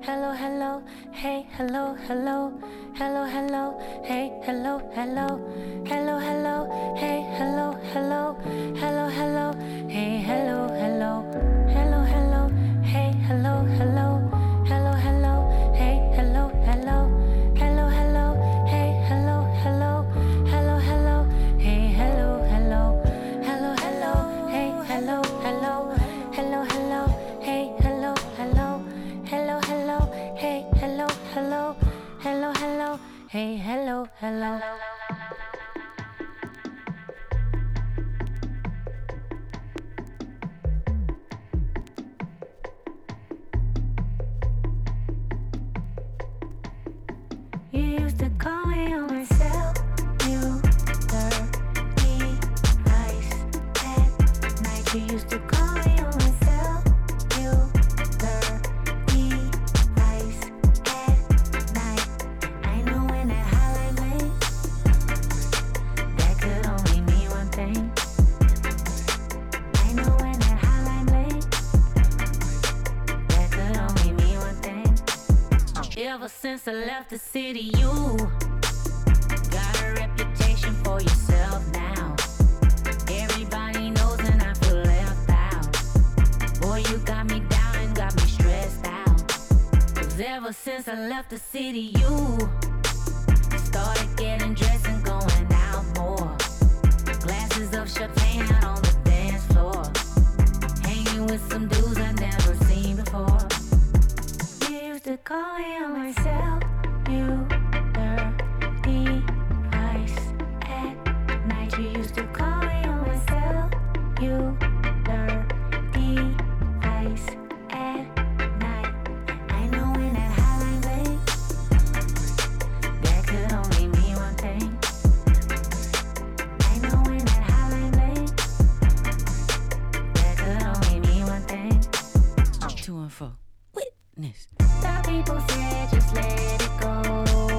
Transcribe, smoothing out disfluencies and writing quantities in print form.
hello, hello, hey, hello, hello, hello, hello, hey, hello, hello, hello, hello, hey, hello, hello, hello, hello, hey, hello, hello, hello, hello, hey, hello, hello, hello, hello, hey, hello, hello, hello, hello, hey, hello, hello, hello, hello, hey, hello, hello, hello, hello, hey, hello, hello, hello, hello, hey, hello, hello, hello, hello, hey, hello, hello, hello, hello, hey, hello, hello. You used to call me on my cell. You device at night. You used to call me on my cell. You device at night. I know when that hotline bling, that could only mean one thing. I know when that hotline bling, that could only mean one thing. Ever since I left the city, you got a reputation for yourself now. Everybody knows and I feel left out. Boy, you got me down and got me stressed out. 'Cause ever since I left the city, you started getting dressed and going out more. Glasses of champagne out on the dance floor, hanging with some dudes I've never seen before. You used to call me on my cell. You device at night. You used to call me on my cell. You device at night. I know when that hotline bling, that could only mean one thing. I know when that hotline bling, that could only mean one thing. 214. Witness. Some people say just let it go.